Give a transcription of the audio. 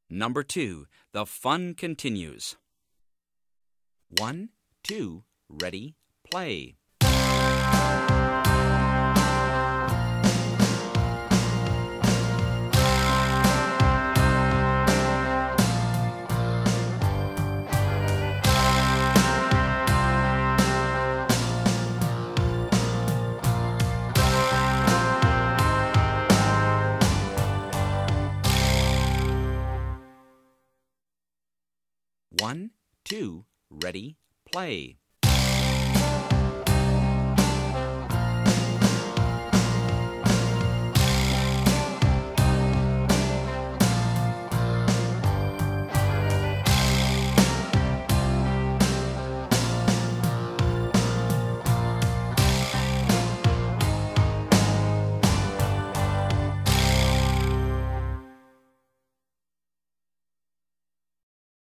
Number 2. The fun continues. 1, 2, ready, play. One, two, ready, play.